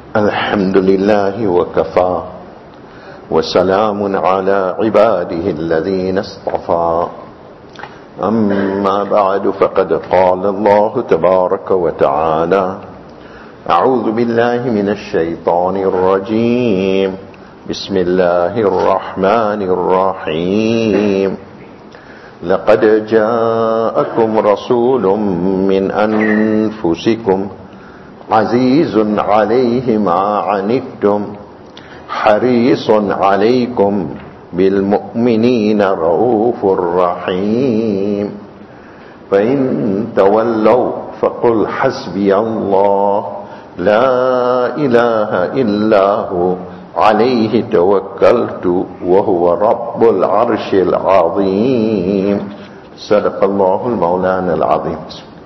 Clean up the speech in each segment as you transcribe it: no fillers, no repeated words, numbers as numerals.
الحمد لله وكفى وسلام على عباده الذين اصطفى أما بعد فقد قال الله تبارك وتعالى أعوذ بالله من الشيطان الرجيم بسم الله الرحمن الرحيم لقد جاءكم رسول من أنفسكم عزيز عليه ما عنتم حريص عليكم بالمؤمنين رؤوف رحيم فإن تولوا فقل حسبي الله لا إله إلا هو عليه توكلت وهو رب العرش العظيم صدق الله المولانا العظيم.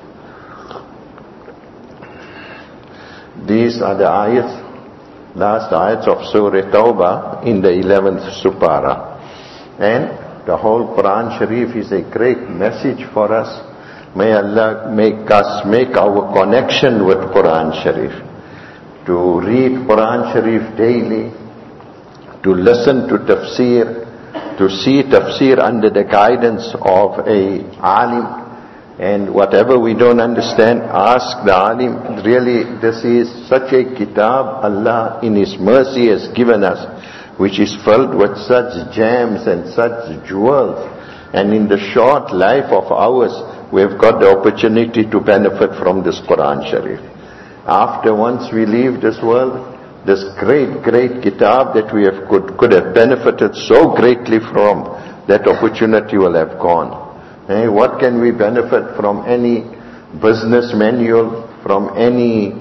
These are the ayats, last ayats of Surah Tawbah in the 11th Supara. And the whole Quran Sharif is a great message for us. May Allah make us make our connection with Quran Sharif. To read Quran Sharif daily, to listen to tafsir, to see tafsir under the guidance of a alim. And whatever we don't understand, ask the alim. Really, this is such a kitab Allah in His mercy has given us, which is filled with such gems and such jewels. And in the short life of ours, we have got the opportunity to benefit from this Quran Sharif. After once we leave this world, this great kitab that we have could have benefited so greatly from, that opportunity will have gone. What can we benefit from any business manual, from any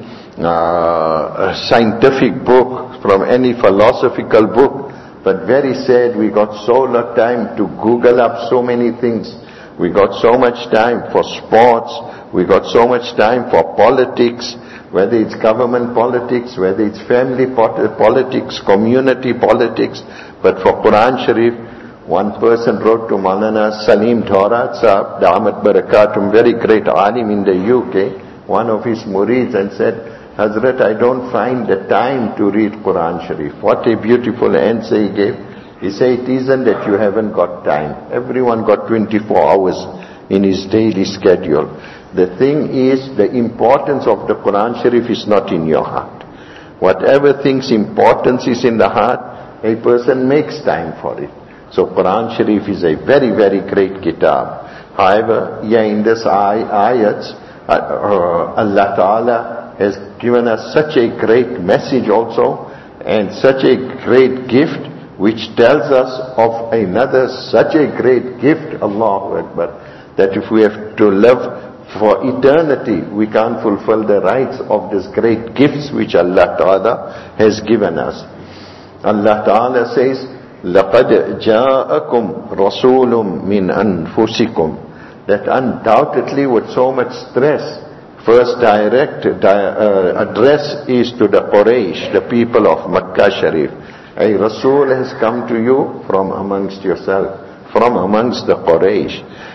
scientific book, from any philosophical book? But very sad, we got so little time to Google up so many things. We got so much time for sports, we got so much time for politics, whether it's government politics, whether it's family politics, community politics. But for Quran Sharif, one person wrote to Maulana Salim Dhaurat Sahab, Da'amat Barakatum, very great alim in the UK, one of his murids, and said, Hazrat, I don't find the time to read Quran Sharif. What a beautiful answer he gave. He said, it isn't that you haven't got time. Everyone got 24 hours in his daily schedule. The thing is, the importance of the Quran Sharif is not in your heart. Whatever thing's importance is in the heart, a person makes time for it. So Quran Sharif is a very great kitab. However, in this ayats, Allah Ta'ala has given us such a great message also, and such a great gift, which tells us of another such a great gift, Allahu Akbar, that if we have to live for eternity, we can't fulfill the rights of these great gifts which Allah Ta'ala has given us. Allah Ta'ala says, لَقَدْ جَاءَكُمْ رَسُولٌ مِّنْ أَنفُسِكُمْ. That undoubtedly with so much stress, first direct address is to the Quraysh, the people of Makkah Sharif. A Rasul has come to you from amongst yourself, from amongst the Quraysh.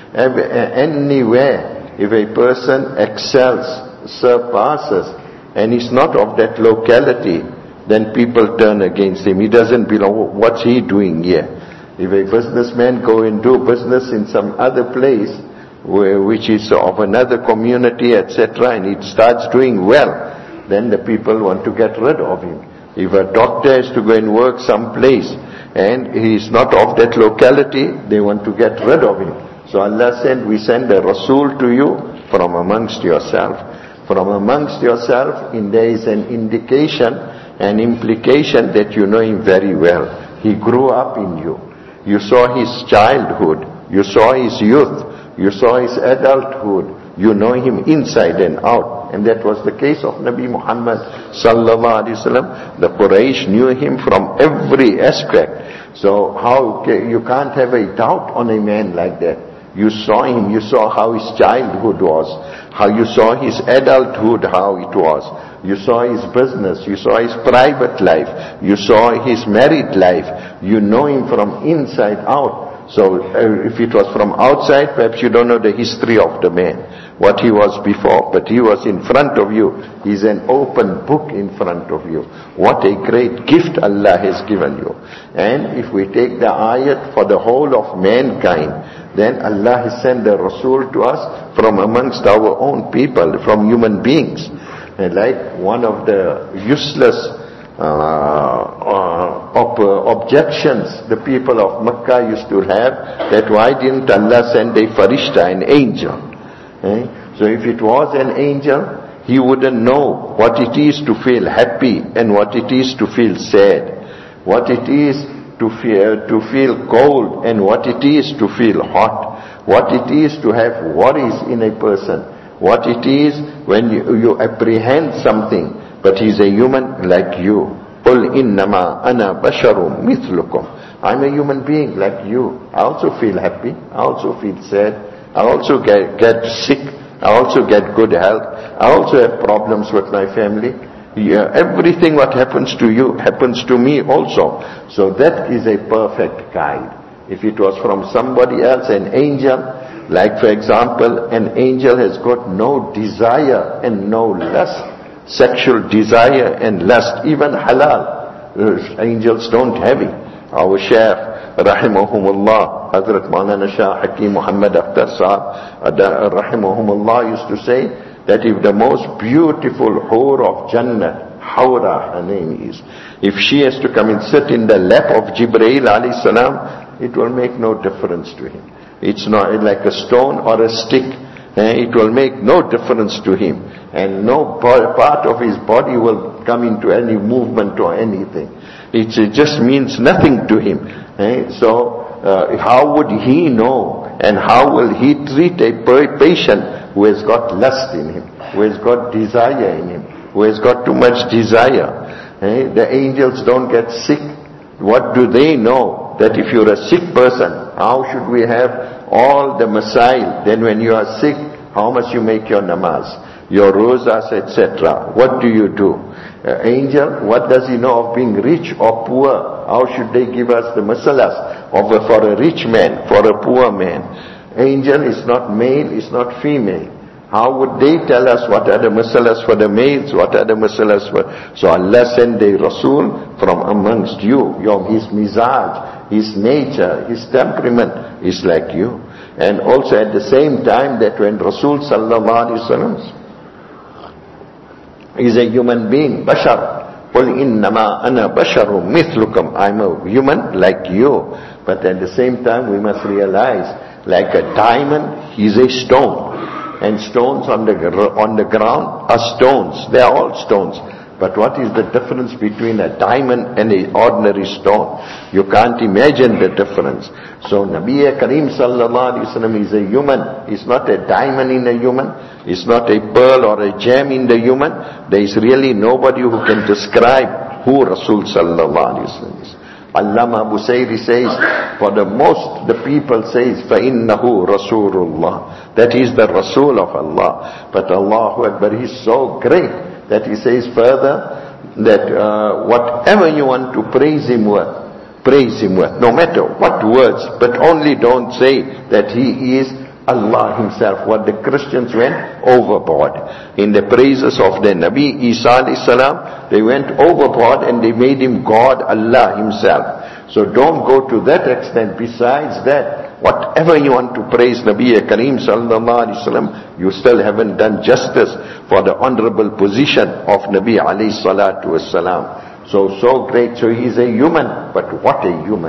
Anywhere, if a person excels, surpasses, and is not of that locality, then people turn against him. He doesn't belong. What's he doing here? If a businessman go and do business in some other place, which is of another community, etc., and it starts doing well, then the people want to get rid of him. If a doctor has to go and work someplace, and he is not of that locality, they want to get rid of him. So Allah said, we send a Rasul to you from amongst yourself. From amongst yourself, there is an indication, an implication that you know him very well. He grew up in you. You saw his childhood. You saw his youth. You saw his adulthood. You know him inside and out. And that was the case of Nabi Muhammad sallallahu alaihi wasallam. The Quraysh knew him from every aspect. So how you can't have a doubt on a man like that. You saw him, you saw how his childhood was, how you saw his adulthood, how it was. You saw his business, you saw his private life, you saw his married life. You know him from inside out. So if it was from outside, perhaps you don't know the history of the man, what he was before, but he was in front of you. He's an open book in front of you. What a great gift Allah has given you. And if we take the ayat for the whole of mankind, then Allah has sent the Rasul to us from amongst our own people, from human beings. And like one of the useless objections the people of Mecca used to have, that why didn't Allah send a farishta, an angel? So if it was an angel, he wouldn't know what it is to feel happy and what it is to feel sad, what it is to feel cold and what it is to feel hot, what it is to have worries in a person, what it is when you apprehend something. But he's a human like you. قُلْ إِنَّمَا أَنَا بَشَرٌ مِثْلُكُمْ. I'm a human being like you. I also feel happy. I also feel sad. I also get sick. I also get good health. I also have problems with my family. Everything what happens to you happens to me also. So that is a perfect guide. If it was from somebody else, an angel, like for example, an angel has got no desire and no lust. Sexual desire and lust, even halal. Angels don't have it. Our Shaykh, rahimahumullah, Hazrat Maulana Shah Hakim Muhammad Akhtar Sahab, rahimahumullah, used to say that if the most beautiful hur of Jannah, Hawra her name is, if she has to come and sit in the lap of Jibreel alayhi salam, it will make no difference to him. It's not like a stone or a stick. It will make no difference to him. And no part of his body will come into any movement or anything. It just means nothing to him. So how would he know and how will he treat a patient who has got lust in him, who has got desire in him, who has got too much desire? The angels don't get sick. What do they know? That if you're a sick person, how should we have all the masail? Then when you are sick, how much you make your namaz, your rozas, etc. What do you do? Angel, what does he know of being rich or poor? How should they give us the masalas for a rich man, for a poor man? Angel is not male, is not female. How would they tell us what are the masalas for the males, what are the masalas for... So Allah sent a Rasul from amongst you. His mizaj, his nature, his temperament is like you. And also at the same time that when Rasul sallallahu alaihi wasallam is a human being, bashar, قُلْ إِنَّمَا أَنَا بَشَرٌ مِثْلُكُمْ, I'm a human like you. But at the same time we must realize, like a diamond, he's a stone. And stones on the ground are stones. They are all stones. But what is the difference between a diamond and an ordinary stone? You can't imagine the difference. So Nabi Kareem sallallahu alaihi wasallam is a human. He's not a diamond in a human. He's not a pearl or a gem in the human. There is really nobody who can describe who Rasul sallallahu alaihi wasallam is. Allama Busayri says, for the most, the people says, فَإِنَّهُ رَسُولُ اللَّهِ. That is the Rasul of Allah. But Allahu Akbar, He's so great that He says further that whatever you want to praise Him with, no matter what words, but only don't say that He is Allah Himself. What the Christians went overboard. In the praises of the Nabi Isa alayhi salam, they went overboard and they made Him God, Allah Himself. So don't go to that extent. Besides that, whatever you want to praise Nabi Kareem sallallahu alaihi wasallam, you still haven't done justice for the honorable position of Nabi alayhi salatu wasalam. So great. So he's a human, but what a human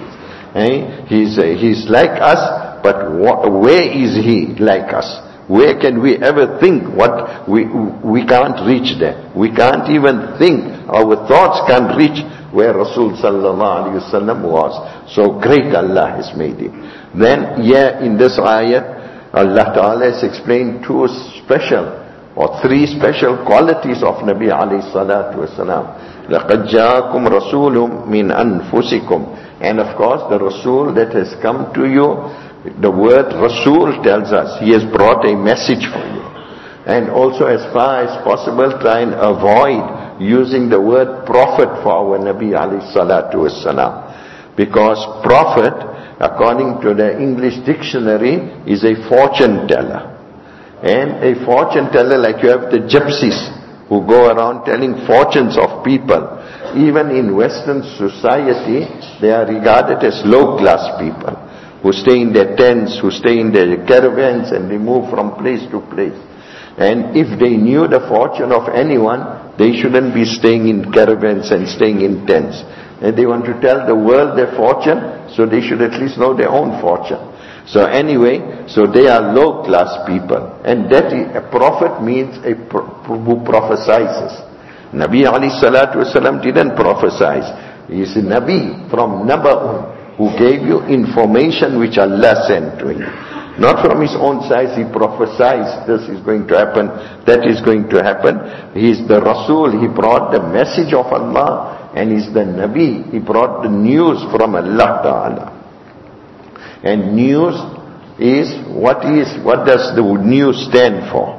he is. He's like us. But where is he like us? Where can we ever think what we can't reach there? We can't even think. Our thoughts can't reach where Rasul sallallahu alaihi wasallam was. So great Allah has made him. Then in this ayah, Allah Ta'ala has explained two special or three special qualities of Nabi alayhi salatu wasalam. لَقَدْ جَاءَكُمْ رَسُولٌ مِّنْ أَنفُسِكُمْ. And of course the Rasul that has come to you, the word Rasul tells us he has brought a message for you. And also as far as possible try and avoid using the word prophet for our Nabi alayhi salatu wassalam. Because prophet, according to the English dictionary, is a fortune teller. And a fortune teller, like you have the gypsies who go around telling fortunes of people. Even in Western society, they are regarded as low-class people who stay in their tents, who stay in their caravans, and they move from place to place. And if they knew the fortune of anyone, they shouldn't be staying in caravans and staying in tents. And they want to tell the world their fortune, so they should at least know their own fortune. So anyway, so they are low-class people. And that a prophet means who prophesies. Nabi alayhi salatu wasalam didn't prophesize. He is a Nabi from Naba'un, who gave you information which Allah sent to him. Not from his own size, he prophesies this is going to happen, that is going to happen. He is the Rasul, he brought the message of Allah, and he is the Nabi, he brought the news from Allah Ta'ala. And news is, what does the news stand for?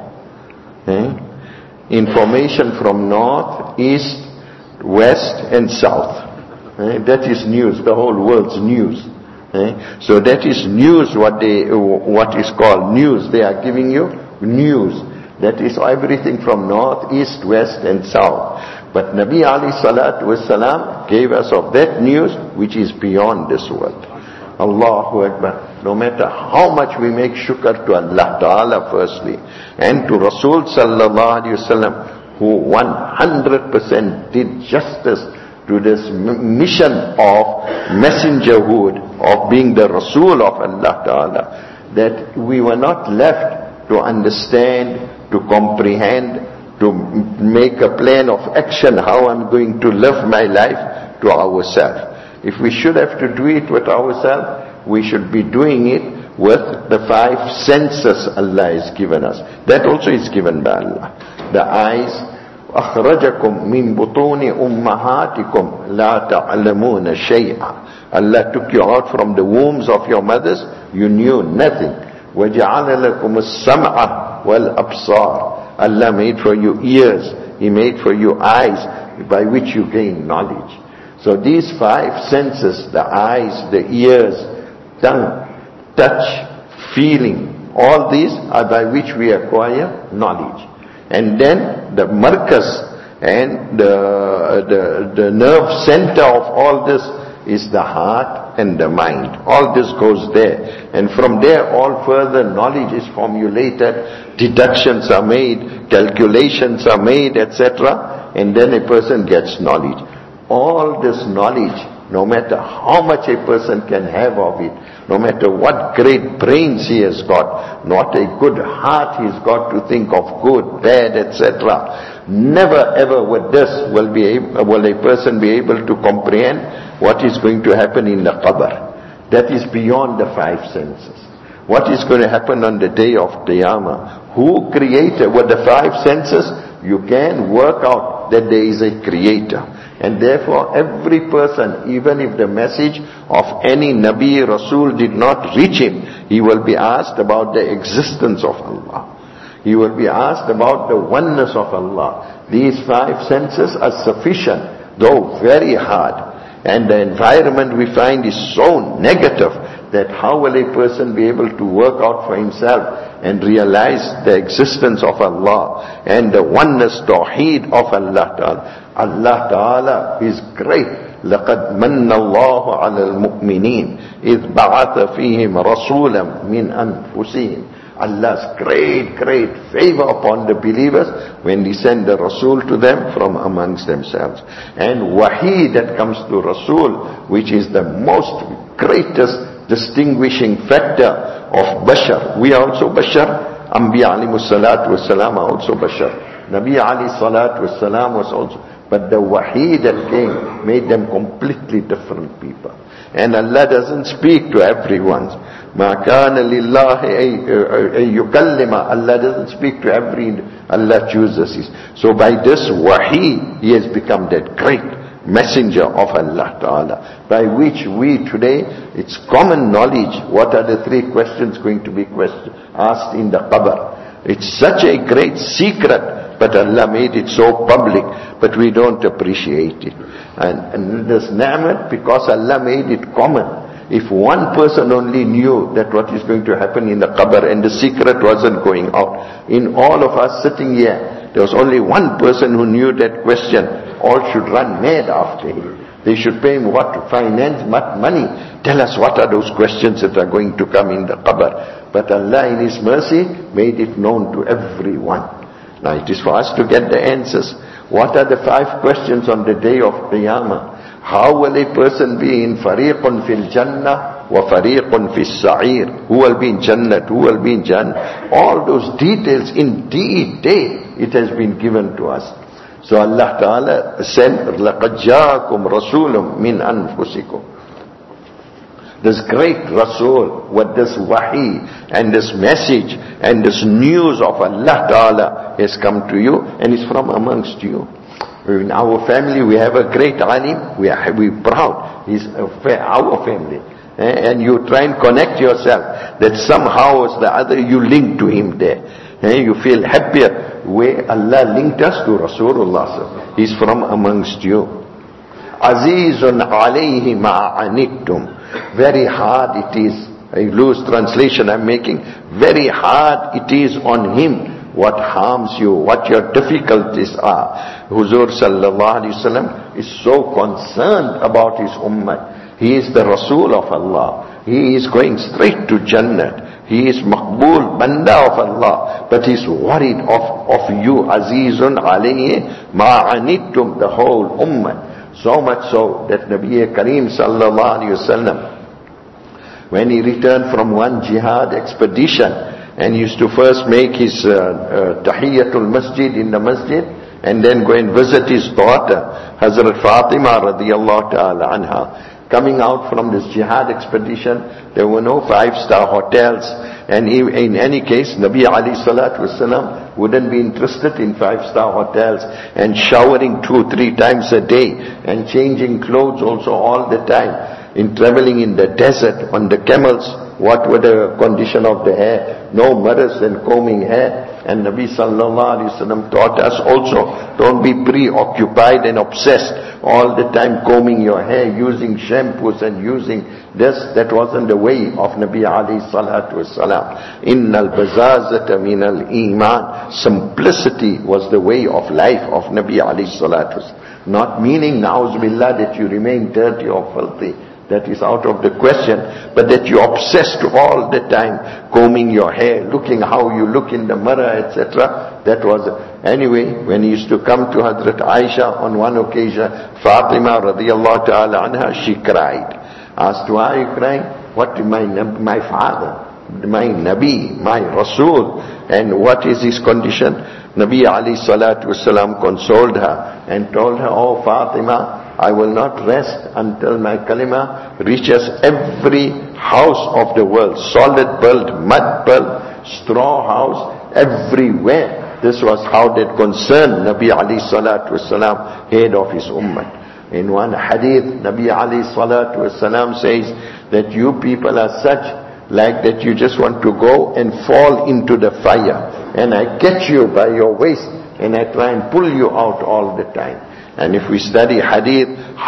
Information from north, east, west and south. That is news, the whole world's news. So that is news, what is called news. They are giving you news. That is everything from north, east, west and south. But Nabi alayhi salatu wasalam gave us of that news which is beyond this world. Allahu Akbar. No matter how much we make shukr to Allah Ta'ala firstly, and to Rasul Sallallahu Alaihi Wasallam, who 100% did justice to this mission of messengerhood, of being the Rasul of Allah Ta'ala, that we were not left to understand, to comprehend, to make a plan of action, how I'm going to live my life, to ourselves. If we should have to do it with ourselves, we should be doing it with the 5 senses Allah has given us. That also is given by Allah. The eyes, أَخْرَجَكُمْ مِنْ بُطُونِ أُمَّهَاتِكُمْ لَا تَعْلَمُونَ شَيْئًا. Allah took you out from the wombs of your mothers, you knew nothing. وَجَعَلَ لَكُمُ السَّمْعَ وَالْأَبْصَارِ. Allah made for you ears, He made for you eyes, by which you gain knowledge. So these 5 senses, the eyes, the ears, tongue, touch, feeling, all these are by which we acquire knowledge. And then the markas and the nerve center of all this is the heart and the mind. All this goes there. And from there all further knowledge is formulated, deductions are made, calculations are made, etc. And then a person gets knowledge. All this knowledge, no matter how much a person can have of it, no matter what great brains he has got, not a good heart he's got to think of good, bad, etc. Never ever with this will a person be able to comprehend what is going to happen in the qabr. That is beyond the 5 senses. What is going to happen on the day of Qiyamah? Who created? With the 5 senses, you can work out that there is a creator. And therefore every person, even if the message of any Nabi, Rasul did not reach him, he will be asked about the existence of Allah. He will be asked about the oneness of Allah. These 5 senses are sufficient, though very hard. And the environment we find is so negative that how will a person be able to work out for himself and realize the existence of Allah and the oneness, tawheed of Allah Ta'ala. Allah Ta'ala is great. لَقَدْ مَنَّ اللَّهُ عَلَى الْمُؤْمِنِينَ إِذْ بَعَثَ فِيهِمْ رَسُولًا مِنْ أَنفُسِهِمْ. Allah's great favor upon the believers when He sent the Rasul to them from amongst themselves. And Wahi that comes to Rasul, which is the most greatest distinguishing factor of Bashar. We are also Bashar. Anbiya alayhimus salatu wassalam are also Bashar. Nabi alayhi salatu wassalam was also. But the Wahi that came made them completely different people. And Allah doesn't speak to everyone. مَا كَانَ لِلَّهِ يُكَلِّمَ. Allah doesn't speak to every, Allah chooses His. So by this Wahi, He has become that great messenger of Allah Ta'ala, by which we today, it's common knowledge, what are the 3 questions going to be asked in the qabr. It's such a great secret, but Allah made it so public, but we don't appreciate it. And this ni'mat, because Allah made it common. If one person only knew that what is going to happen in the qabr and the secret wasn't going out, in all of us sitting here, there was only one person who knew that question. All should run mad after him. They should pay him what finance, what money. Tell us what are those questions that are going to come in the qabr. But Allah in His mercy made it known to everyone. Now it is for us to get the answers. What are the 5 questions on the day of Qiyamah? How will a person be in fariqun fil jannah wa fariqun fis sa'ir? Who will be in Jannah? Who will be in Jannah? All those details in detail it has been given to us. So Allah Ta'ala said, لَقَدْ جَاءَكُمْ رَسُولٌ مِّنْ أَنفُسِكُمْ. This great Rasul, with this wahi and this message and this news of Allah Ta'ala has come to you and is from amongst you. In our family we have a great alim, we are proud, he's our family. And you try and connect yourself, that somehow or the other you link to him there. You feel happier where Allah linked us to Rasulullah. He's from amongst you. Azizun alayhi ma'anittum. Very hard it is. A loose translation I'm making. Very hard it is on him what harms you, what your difficulties are. Huzur sallallahu alayhi wasallam is so concerned about his ummah. He is the Rasul of Allah. He is going straight to Jannah. He is Maqbool, Banda of Allah. But he's worried of you. Azizun alayhi ma'anittum, the whole ummah. So much so that Nabi Kareem sallallahu alayhi wasallam, when he returned from one jihad expedition, and he used to first make his Tahiyyatul Masjid in the masjid, and then go and visit his daughter, Hazrat Fatima radiyallahu ta'ala anha. Coming out from this jihad expedition, there were no 5-star hotels, and in any case, Nabi alayhi salatu wasalam wouldn't be interested in 5-star hotels, and showering 2-3 times a day, and changing clothes also all the time. In traveling in the desert, on the camels, what were the condition of the hair? No mirrors and combing hair. And Nabi sallallahu alayhi wasallam taught us also, don't be preoccupied and obsessed all the time combing your hair, using shampoos and using this. That wasn't the way of Nabi alayhi salatu wasalam. Innal bazazata minal iman. Simplicity was the way of life of Nabi alayhi salatu wasalam. Not meaning, na'uzubillah, that you remain dirty or filthy. That is out of the question, but that you obsessed all the time, combing your hair, looking how you look in the mirror, etc. That was, anyway, when he used to come to Hazrat Aisha on one occasion, Fatima radiyallahu ta'ala anha, she cried. Asked, why are you crying? What, my father, my Nabi, my Rasul, and what is his condition? Nabi alayhi salatu wasalam consoled her and told her, oh Fatima, I will not rest until my kalima reaches every house of the world. Solid built, mud built, straw house, everywhere. This was how that concerned Nabi alayhi salatu wasalam, head of his ummah. In one hadith, Nabi alayhi salatu wasalam says that you people are such like that you just want to go and fall into the fire. And I catch you by your waist and I try and pull you out all the time. And if we study hadith,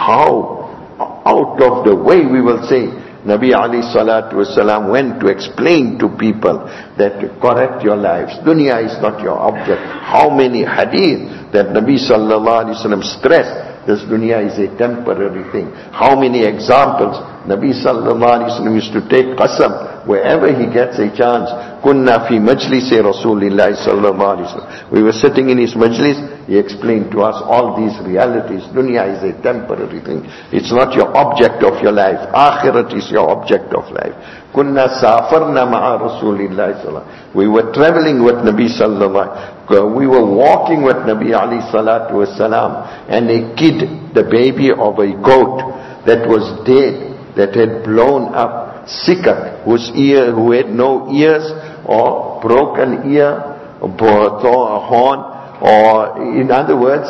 how out of the way we will say, Nabi alayhi salatu wasalam went to explain to people that correct your lives. Dunya is not your object. How many hadith that Nabi sallallahu alayhi wasallam stressed, this dunya is a temporary thing. How many examples Nabi sallallahu alayhi wasallam used to take qasam wherever he gets a chance. Kunna fi majlisi Rasulillahi sallallahu alayhi wasallam. We were sitting in his majlis. He explained to us all these realities. Dunya is a temporary thing. It's not your object of your life. Akhirat is your object of life. Kunna safarna ma'a Rasulillahi sallallahu. We were traveling with Nabi sallallahu. We were walking with Nabi alayhi salatu wasalam, and a kid, the baby of a goat that was dead, that had blown up, sikat, who had no ears, or broken ear, or a horn, or in other words,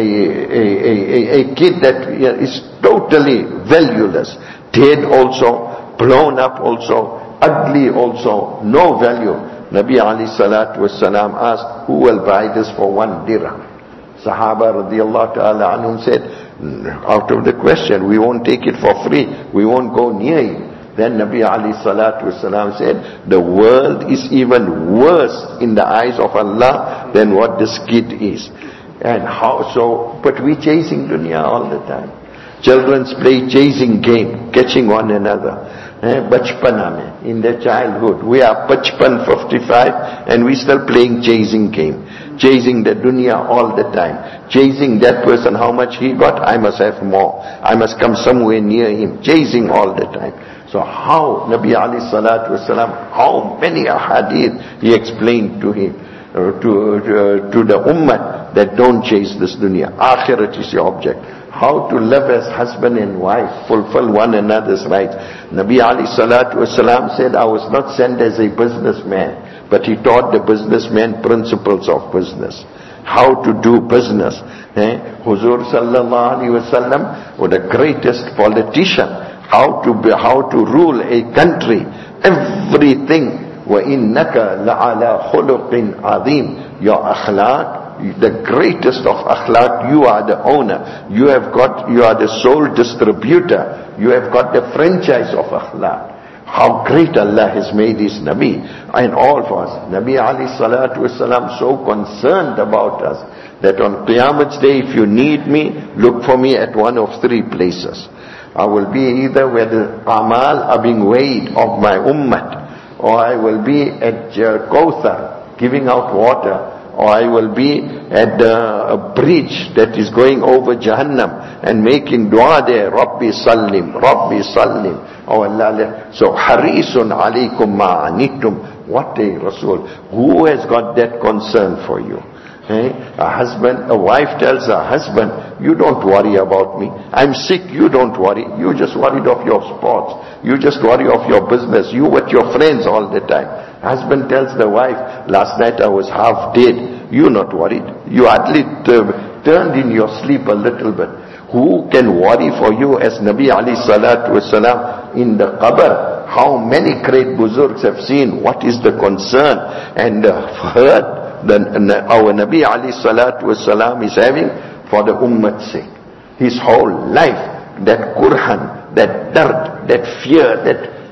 a kid that is totally valueless, dead also, blown up also, ugly also, no value. Nabi alayhi salatu wasalam asked, who will buy this for 1 dirham? Sahaba radiallahu ta'ala anhum said, out of the question, we won't take it for free, we won't go near it. Then Nabi alayhi salatu wasalam said, the world is even worse in the eyes of Allah than what this kid is. And how so? But we chasing dunya all the time. Children play chasing game, catching one another. Bachpana mein, in their childhood. We are Bachpan 55 and we still playing chasing game. Chasing the dunya all the time. Chasing that person, how much he got, I must have more. I must come somewhere near him. Chasing all the time. So how, Nabi alayhi salatu wasalam, how many ahadith he explained to him, to the ummah, that don't chase this dunya. Akhirat is your object. How to live as husband and wife, fulfill one another's rights. Nabi alayhi salatu wasalam said, I was not sent as a businessman, but he taught the businessman principles of business. How to do business. Huzur sallallahu alayhi wasallam was the greatest politician. How to rule a country. Everything. وَإِنَّكَ لَعَلَى خُلُقٍ عَظِيمٍ. Your akhlaq, the greatest of akhlaq, you are the owner. You are the sole distributor. You have got the franchise of akhlaq. How great Allah has made His Nabi and all of us. Nabi alayhi salatu wasalam so concerned about us that on Qiyamah's day, if you need me, look for me at one of 3 places. I will be either where the amal are being weighed of my ummah, or I will be at Kawthar giving out water, or I will be at a bridge that is going over Jahannam and making dua there, Rabbi Sallim, Rabbi Sallim. Oh Allah, so harisun alaykum ma'anittum. What a Rasul. Who has got that concern for you? A wife tells her husband, you don't worry about me. I'm sick, you don't worry. You just worried of your sports. You just worry of your business. You with your friends all the time. Husband tells the wife, last night I was half dead. You not worried. You at least turned in your sleep a little bit. Who can worry for you as Nabi alayhi salatu wasalam in the qabr? How many great buzurgs have seen what is the concern and heard our Nabi alayhi salatu wasalam is having for the ummah's sake. His whole life, that kurhan, that dard, that fear,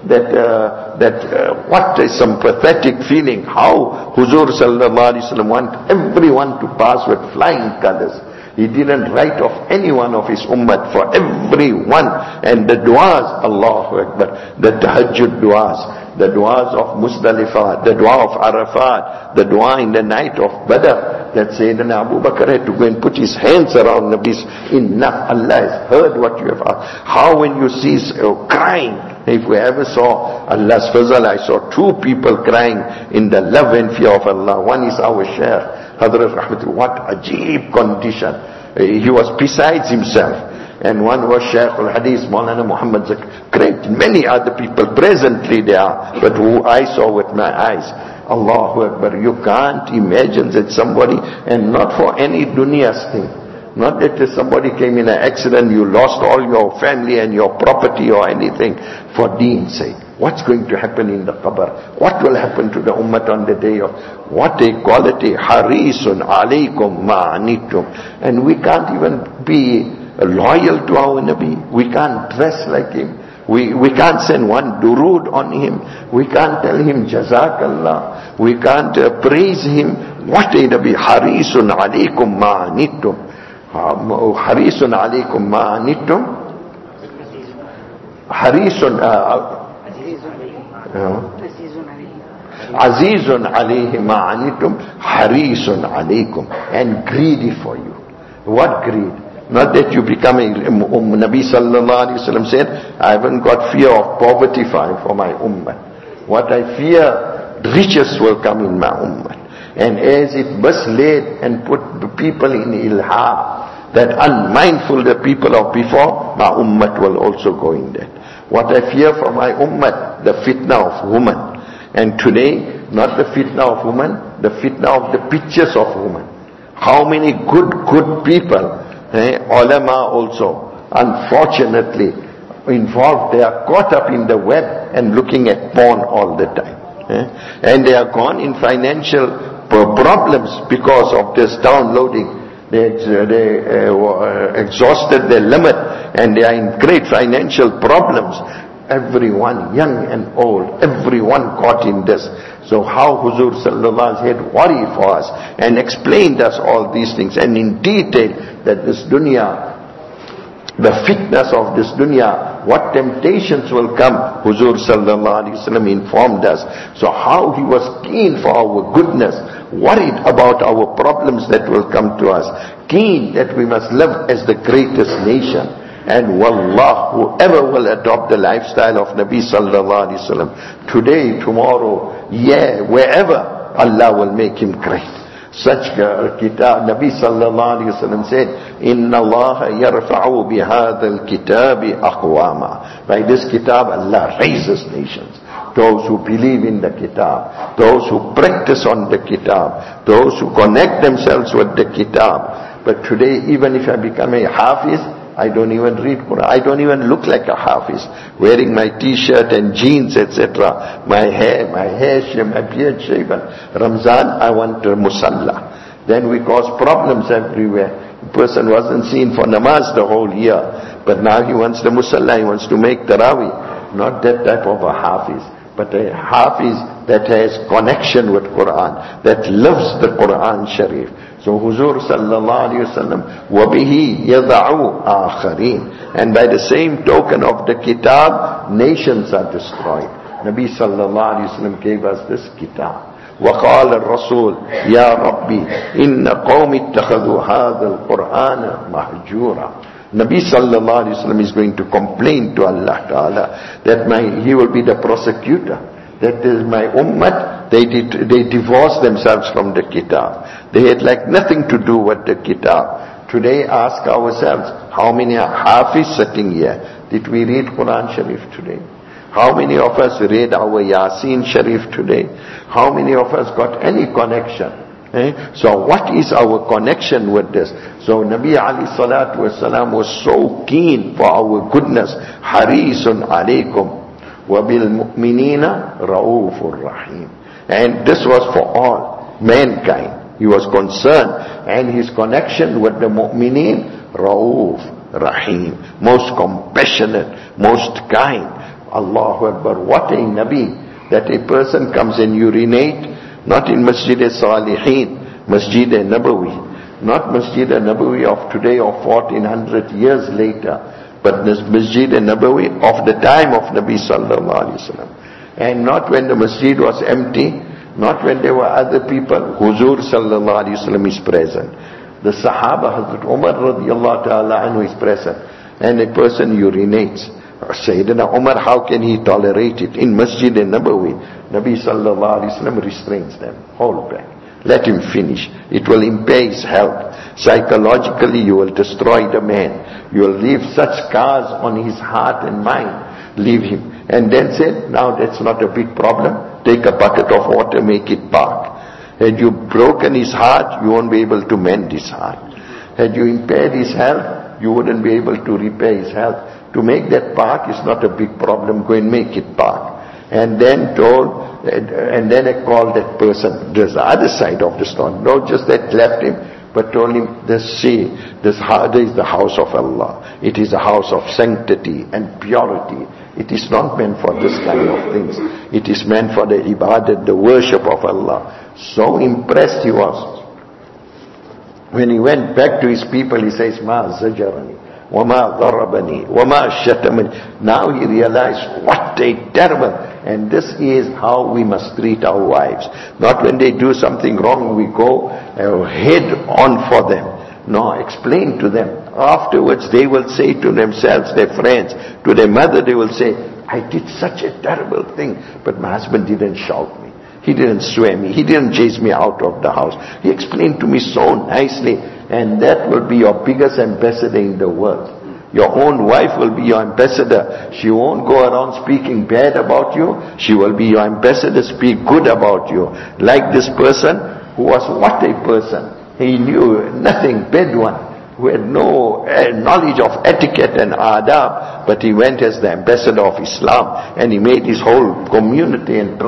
what is some pathetic feeling. How Huzur sallallahu alaihi wasallam want everyone to pass with flying colors. He didn't write of any one of his ummah, for everyone. And the du'as, Allahu Akbar, the tahajjud du'as, the du'as of Muzdalifah, the du'a of Arafat, the du'a in the night of Badr, that Sayyidina Abu Bakr had to go and put his hands around Nabi's, enough, Allah has heard what you have asked. How when you see crying, if we ever saw Allah's fazal, I saw 2 people crying in the love and fear of Allah. One is our Shaykh, Hadrat Rahmatullah, what ajib condition. He was besides himself. And one was Shaykh al-Hadith, Maulana Muhammad Zakir. Great, many other people presently there are, but who I saw with my eyes. Allahu Akbar, you can't imagine that somebody, and not for any dunya's thing. Not that somebody came in an accident, you lost all your family and your property or anything, for deen's sake. What's going to happen in the qabr? What will happen to the ummah on the day of... What a quality! Harisun alaykum ma'anittum. And we can't even be loyal to our Nabi. We can't dress like him. We can't send one durood on him. We can't tell him Jazakallah. We can't praise him. What a Nabi! Harisun alaykum ma'anittum. Harisun alaykum ma'anittum. Harisun... Azizun alayhi ma'anitum, harisun alaykum, and greedy for you. What greed? Not that you become a Nabi sallallahu alayhi wa sallam said, I haven't got fear of poverty for my ummah. What I fear, riches will come in my ummah. And as it misled and put the people in ilham, that unmindful the people of before, my ummah will also go in that. What I fear for my ummah, the fitna of woman. And today, not the fitna of woman, the fitna of the pictures of woman. How many good people, ulama also, unfortunately, involved, they are caught up in the web and looking at porn all the time. And they are gone in financial problems because of this downloading. They exhausted their limit and they are in great financial problems. Everyone, young and old, everyone caught in this. So how Huzur Sallallahu Alaihi Wasallam worry for us and explained us all these things and in detail that this dunya, the fitness of this dunya, what temptations will come, Huzur Sallallahu Alaihi Wasallam informed us. So how he was keen for our goodness, worried about our problems that will come to us, keen that we must live as the greatest nation. And wallah, whoever will adopt the lifestyle of Nabi Sallallahu Alaihi Wasallam, today, tomorrow, wherever, Allah will make him great. Such kitab, Nabi Sallallahu Alaihi Wasallam said, Inna Allah yarfa'u bihadha al-kitabi aqwama. By this kitab, Allah raises nations. Those who believe in the kitab, those who practice on the kitab, those who connect themselves with the kitab. But today, even if I become a hafiz, I don't even read Quran. I don't even look like a hafiz. Wearing my t-shirt and jeans, etc. My hair, my beard shaven. Ramzan, I want a musalla. Then we cause problems everywhere. The person wasn't seen for namaz the whole year. But now he wants the musalla, he wants to make tarawih. Not that type of a hafiz. But a hafiz that has connection with Quran, that loves the Quran Sharif. So Huzur Sallallahu Alaihi Wasallam, وَبِهِ يَضَعُ آخَرِينَ. And by the same token of the kitab, nations are destroyed. Nabi Sallallahu Alaihi Wasallam gave us this kitab. وَقَالَ الرَّسُولُ يَا رَبِّي إِنَّ قَوْمِ اتَّخَذُوا هَذَا الْقُرْآنَ مَهْجُورًا. Nabi Sallallahu Alaihi Wasallam is going to complain to Allah Ta'ala that he will be the prosecutor. That is my ummah, they divorced themselves from the kitab. They had like nothing to do with the kitab. Today ask ourselves, how many are hafiz sitting here? Did we read Quran Sharif today? How many of us read our Yasin Sharif today? How many of us got any connection? So what is our connection with this? So Nabi Ali Salatu Wasalam was so keen for our goodness. Harisun alaykum وَبِالْمُؤْمِنِينَ رَؤُوفٌ رَحِيمٌ. And this was for all mankind. He was concerned, and his connection with the mu'mineen, Ra'uf, Rahim, most compassionate, most kind. Allahu Akbar, what a Nabi, that a person comes and urinate, not in Masjid al-Salihin, Masjid al-Nabawi, not Masjid al-Nabawi of today or 1400 years later, but this Masjid al-Nabawi of the time of Nabi Sallallahu Alaihi Wasallam. And not when the masjid was empty, not when there were other people. Huzur Sallallahu Alaihi Wasallam is present. The Sahaba, Hazrat Umar radiallahu ta'ala anhu is present. And a person urinates. Sayyidina Umar, how can he tolerate it? In Masjid al-Nabawi, Nabi Sallallahu Alaihi Wasallam restrains them. Hold back. Let him finish. It will impair his health. Psychologically, you will destroy the man. You will leave such scars on his heart and mind. Leave him. And then say, now that's not a big problem. Take a bucket of water, make it bark. Had you broken his heart, you won't be able to mend his heart. Had you impaired his health, you wouldn't be able to repair his health. To make that bark is not a big problem. Go and make it bark. And then I called that person. There's the other side of the stone. Not just that left him, but told him, this is the house of Allah. It is a house of sanctity and purity. It is not meant for this kind of things. It is meant for the ibadat, the worship of Allah. So impressed he was. When he went back to his people, he says, Ma zajarani, wa ma darabani, wa ma shatamani. Now he realized, what a terrible. And this is how we must treat our wives. Not when they do something wrong, we go head on for them. No, explain to them. Afterwards, they will say to themselves, their friends, to their mother, they will say, I did such a terrible thing, but my husband didn't shout me. He didn't swear me. He didn't chase me out of the house. He explained to me so nicely. And that will be your biggest ambassador in the world. Your own wife will be your ambassador. She won't go around speaking bad about you. She will be your ambassador, speak good about you. Like this person who was what a person. He knew nothing, Bedouin, who had no knowledge of etiquette and adab, but he went as the ambassador of Islam, and he made his whole community and tribe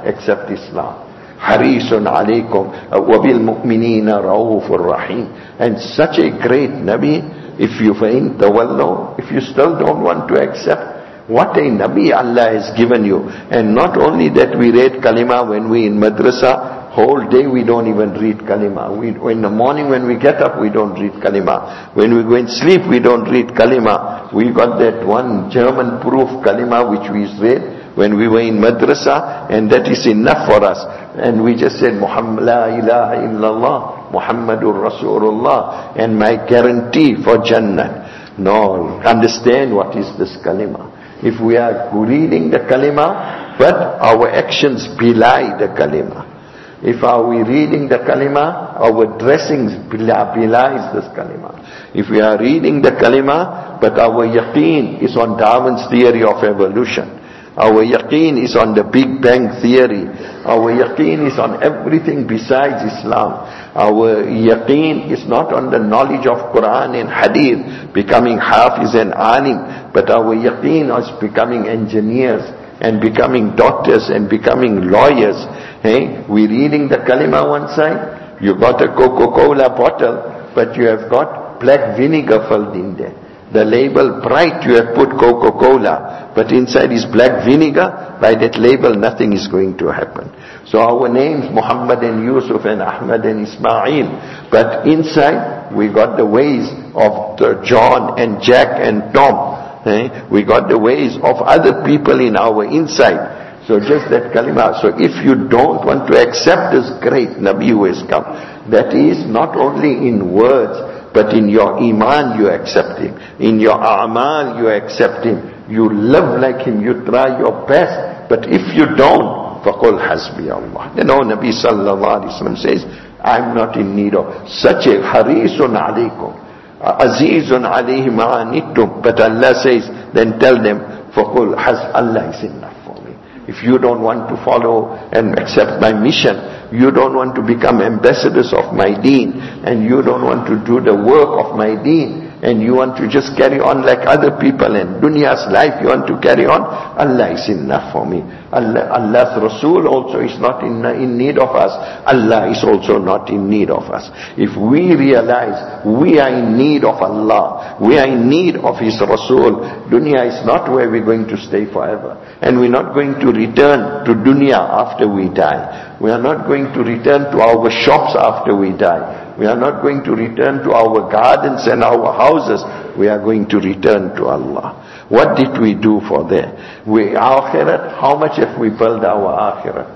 except Islam. Harisun alaykum wa bil mu'minina raufur rahim. And such a great Nabi, if you faint tawallu, if you still don't want to accept, what a Nabi Allah has given you. And not only that, we read kalima when we in madrasa, whole day we don't even read kalima. In the morning when we get up, we don't read kalima. When we go and sleep, we don't read kalima. We got that one German proof kalima which we read when we were in madrasa, and that is enough for us. And we just said, Muhammad, la ilaha illallah, Muhammadur Rasulullah, and my guarantee for Jannah. No, understand what is this kalima. If we are reading the kalima, but our actions belie the kalima. If are we reading the kalima, our dressings belies this kalima. If we are reading the kalima, but our yaqeen is on Darwin's theory of evolution. Our yaqeen is on the Big Bang theory. Our yaqeen is on everything besides Islam. Our yaqeen is not on the knowledge of Quran and Hadith, becoming hafiz and alim, but our yaqeen is becoming engineers and becoming doctors and becoming lawyers. Hey, we reading the kalima one side, you got a Coca-Cola bottle, but you have got black vinegar filled in there. The label bright, you have put Coca-Cola, but inside is black vinegar. By that label, nothing is going to happen. So our names, Muhammad and Yusuf and Ahmad and Ismail, but inside we got the ways of John and Jack and Tom. We got the ways of other people in our inside. So just that kalima. So if you don't want to accept this great Nabi who has come, that is not only in words, but in your iman you accept him. In your a'mal you accept him. You live like him. You try your best. But if you don't, فَقُلْ حَسْبِيَ اللَّهِ. Then Nabi sallallahu alayhi wa sallam says, I'm not in need of such a harisun alaykum, azizun alayhi ma'anittum. But Allah says, then tell them, فَقُلْ Allah is enough. If you don't want to follow and accept my mission, you don't want to become ambassadors of my deen, and you don't want to do the work of my deen, and you want to just carry on like other people, and dunya's life you want to carry on, Allah is enough for me. Allah's Rasul also is not in need of us. Allah is also not in need of us. If we realize we are in need of Allah, we are in need of His Rasul, dunya is not where we're going to stay forever. And we're not going to return to dunya after we die. We are not going to return to our shops after we die. We are not going to return to our gardens and our houses. We are going to return to Allah. What did we do for that? Akhirat, how much have we built our akhirat?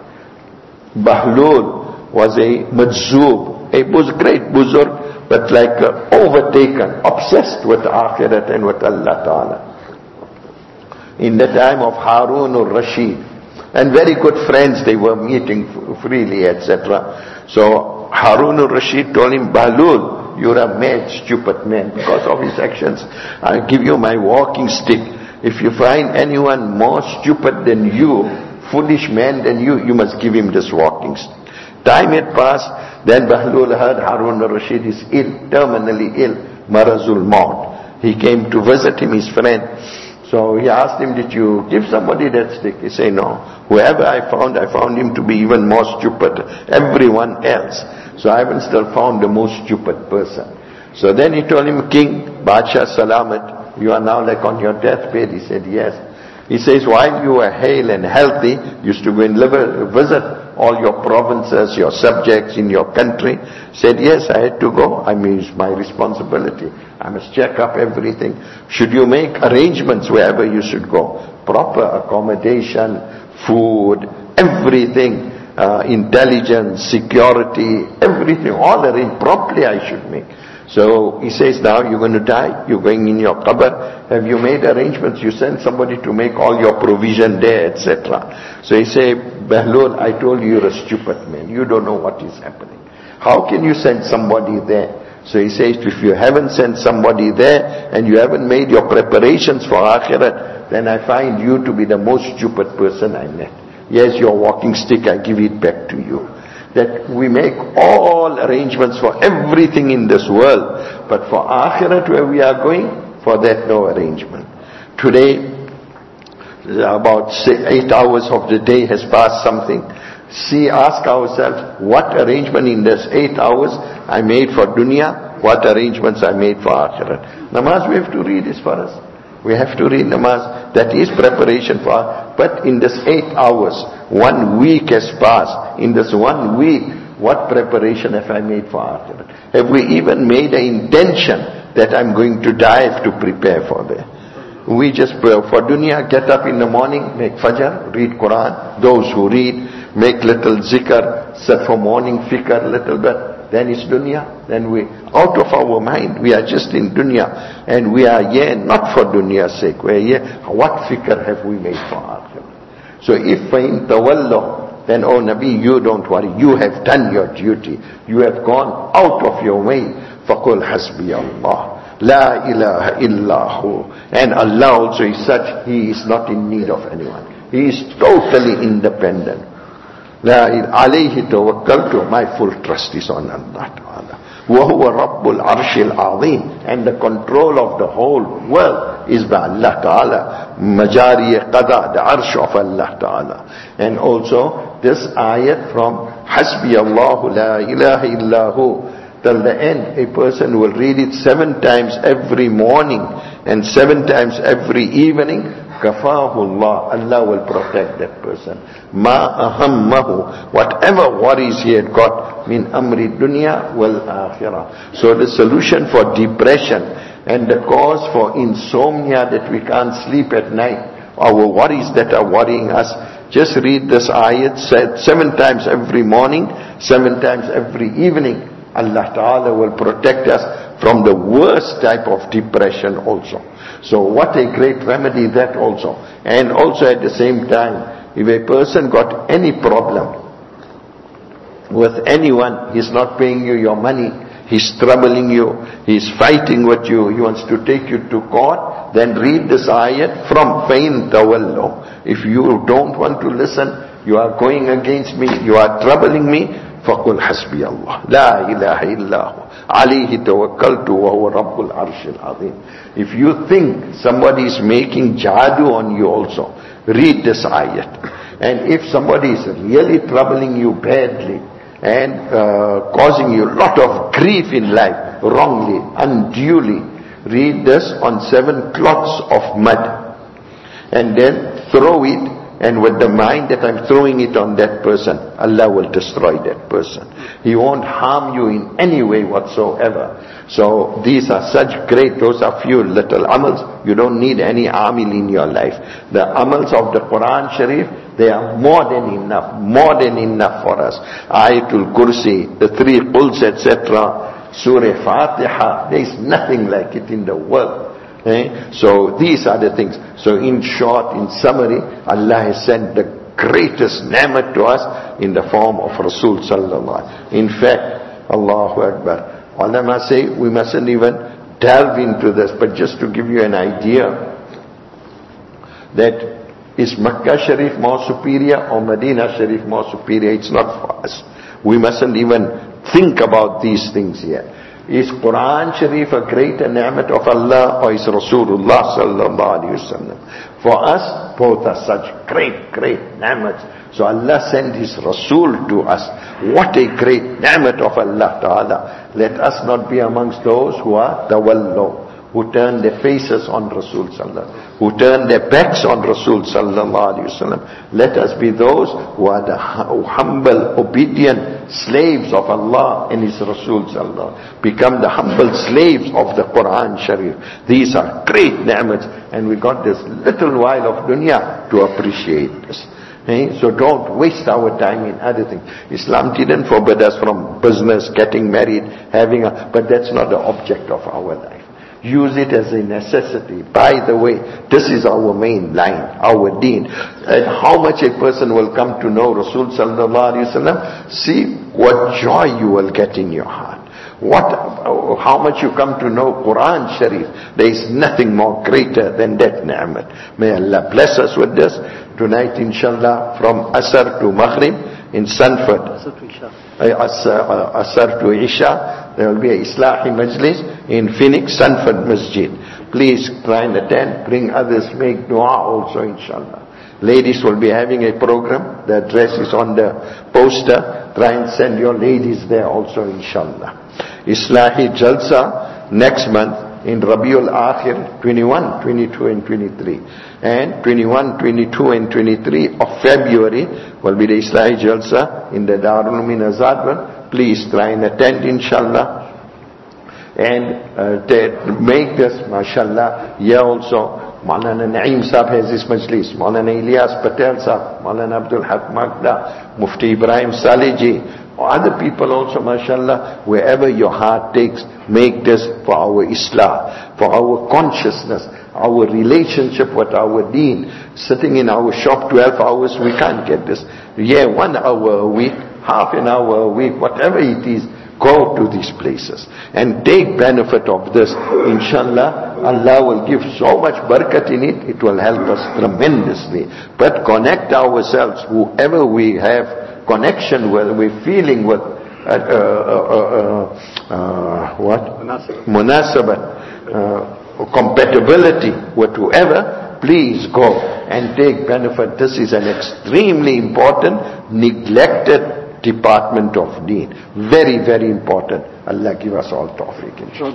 Bahlul was a majzoob. It was great buzurg, but like overtaken, obsessed with akhirat and with Allah Ta'ala. In the time of Harun al-Rashid, and very good friends, they were meeting freely, etc. So Harun al-Rashid told him, Bahlul, you're a mad, stupid man because of his actions. I'll give you my walking stick. If you find anyone more stupid than you, foolish man than you must give him this walking stick. Time had passed, then Bahlul heard Harun al-Rashid is ill, terminally ill, Marazul Maut. He came to visit him, his friend. So he asked him, did you give somebody that stick? He said, no. Whoever I found him to be even more stupid. Everyone else. So I haven't still found the most stupid person. So then he told him, King, Badshah Salamat, you are now like on your deathbed. He said, yes. He says, while you were hale and healthy, you used to go and visit all your provinces, your subjects in your country. Said, yes, I had to go. I mean, it's my responsibility. I must check up everything. Should you make arrangements wherever you should go? Proper accommodation, food, everything, intelligence, security, everything, all arranged properly I should make. So he says, now you're going to die, you're going in your qabr, have you made arrangements? You send somebody to make all your provision there, etc. So he said, Bahlul, I told you you're a stupid man, you don't know what is happening. How can you send somebody there? So he says, if you haven't sent somebody there, and you haven't made your preparations for akhirat, then I find you to be the most stupid person I met. Yes, your walking stick, I give it back to you. That we make all arrangements for everything in this world, but for akhirat where we are going, for that no arrangement. Today, about 8 hours of the day has passed something. See, ask ourselves, what arrangement in this 8 hours I made for dunya, what arrangements I made for akhirat. Namaz we have to read is for us. We have to read namaz. That is preparation for us. But in this 8 hours, 1 week has passed. In this 1 week, what preparation have I made for akhirat? Have we even made an intention that I'm going to die, I have to prepare for that? We just, for dunya, get up in the morning, make fajr, read Quran. Those who read, make little zikr, set for morning fikr little bit. Then it's dunya. Then we, out of our mind, we are just in dunya. And we are here not for dunya's sake. We are here, what fikr have we made for akhirah? So if فَإِن تَوَلَّوْا, then, oh Nabi, you don't worry. You have done your duty. You have gone out of your way. فَقُلْ حَسْبِيَ اللَّهُ La ilaha illahu. And Allah also is such, He is not in need of anyone. He is totally independent. La alayhi tawakkaltu. My full trust is on Allah Ta'ala. Wa huwa rabbul arshil azim. And the control of the whole world is by Allah Ta'ala. Majari qada, the arsh of Allah Ta'ala. And also this ayat from Hasbi Allahu la ilaha illahu. Till the end, a person will read it 7 times every morning and 7 times every evening. Kafahu Allah, Allah will protect that person. Ma ahammahu, whatever worries he had got, min amri dunya wal akhirah. So the solution for depression and the cause for insomnia, that we can't sleep at night, our worries that are worrying us, just read this ayat 7 times every morning, 7 times every evening. Allah Ta'ala will protect us from the worst type of depression also. So what a great remedy that also. And also at the same time, if a person got any problem with anyone, he's not paying you your money, he's troubling you, he's fighting with you, he wants to take you to court, then read this ayat from فَإِن تَوَلَّوْا. If you don't want to listen, you are going against me, you are troubling me, فَقُلْ حَسْبِيَ اللَّهُ لَا إِلَهَ إِلَّا هُوَ عَلَيْهِ تَوَكَّلْتُ وَهُوَ رَبُّ الْعَرْشِ الْعَظِيمِ. If you think somebody is making jadoo on you also, read this ayat. And if somebody is really troubling you badly and causing you a lot of grief in life, wrongly, unduly, read this on 7 clots of mud. And then throw it. And with the mind that I'm throwing it on that person, Allah will destroy that person. He won't harm you in any way whatsoever. So these are such great, those are few little amals. You don't need any amil in your life. The amals of the Quran Sharif, they are more than enough for us. Ayatul Kursi, the 3 Quls, etc., Surah Fatiha, there is nothing like it in the world. So these are the things. So in short, in summary, Allah has sent the greatest ni'mat to us in the form of Rasul sallallahu alaihi wasallam. In fact, Allahu Akbar, ulama say we mustn't even delve into this, but just to give you an idea, that is Makkah Sharif more superior or Medina Sharif more superior? It's not for us. We mustn't even think about these things here. Is Quran Sharif a greater ni'mat of Allah, or is Rasulullah sallallahu alaihi wasallam? For us, both are such great ni'mats. So Allah sent His Rasul to us. What a great ni'mat of Allah Ta'ala. Let us not be amongst those who are tawallu, who turn their faces on Rasul sallallahu, who turn their backs on Rasul sallallahu alaihi wasallam. Let us be those who are the humble, obedient slaves of Allah and His Rasul sallallahu. Become the humble slaves of the Quran Sharif. These are great ni'mats, and we got this little while of dunya to appreciate this. So don't waste our time in other things. Islam didn't forbid us from business, getting married, but that's not the object of our life. Use it as a necessity. By the way, this is our main line, our deen. And how much a person will come to know Rasul sallallahu alaihi wasallam, see what joy you will get in your heart. How much you come to know Quran Sharif. There is nothing more greater than that ni'mat. May Allah bless us with this. Tonight inshallah, from Asr to Maghrib in Sanford, Asr to Isha, there will be a Islahi Majlis in Phoenix, Sanford Masjid. Please try and attend, bring others, make dua also inshallah. Ladies will be having a program. The address is on the poster. Try and send your ladies there also, inshallah. Islahi Jalsa next month in Rabiul Akhir, 21, 22 and 23. And 21, 22 and 23 of February will be the Islahi Jalsa in the Darul Uloom in Azadwan. Please try and attend, inshallah. And make this, mashallah, here also, Maulana Naeem Sahab has his majlis, Maulana Ilyas Patel Sahab, Maulana Abdul Haq Magda, Mufti Ibrahim Saliji, or other people also, mashallah, wherever your heart takes, make this for our Islah, for our consciousness, our relationship with our deen. Sitting in our shop 12 hours, we can't get this. Yeah, 1 hour a week, half an hour a week, whatever it is, go to these places and take benefit of this. Inshallah, Allah will give so much barakat in it, it will help us tremendously. But connect ourselves, whoever we have connection with, we're feeling with, munasabat, compatibility with whoever, please go and take benefit. This is an extremely important, neglected department of deen. Very, very important. Allah give us all tawfiq.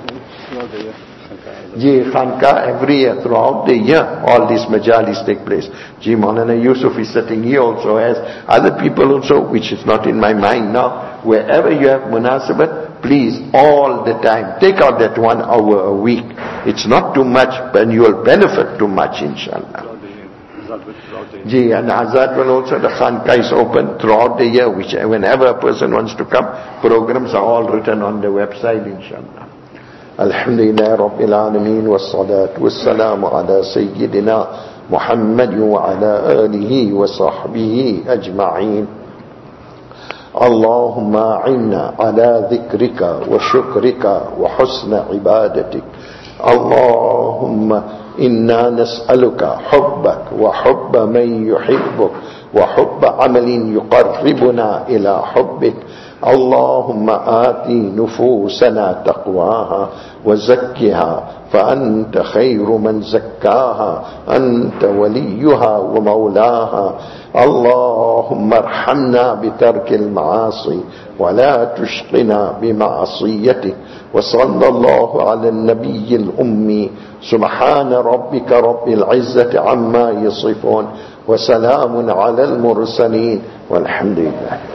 Ji Khanka, every year, throughout the year, all these majalis take place. Ji Maulana Yusuf is sitting here also, as other people also, which is not in my mind now. Wherever you have munasabat, please, all the time, take out that 1 hour a week. It's not too much, but you will benefit too much, inshallah. Ji, and Azad will also, the Khanka is open throughout the year, which whenever a person wants to come, programs are all written on the website, inshallah. Alhamdulillah Rabbil Alameen, wassalatu wassalamu ala Sayyidina Muhammad wa ala alihi wa sahbihi ajma'een. اللهم أعنا على ذكرك وشكرك وحسن عبادتك. اللهم إنا نسألك حبك وحب من يحبك وحب عمل يقربنا إلى حبك. اللهم آت نفوسنا تقواها وزكها فأنت خير من زكاها أنت وليها ومولاها. اللهم ارحمنا بترك المعاصي ولا تشقنا بمعصيتك. وصلى الله على النبي الأمي. سبحان ربك رب العزة عما يصفون وسلام على المرسلين والحمد لله.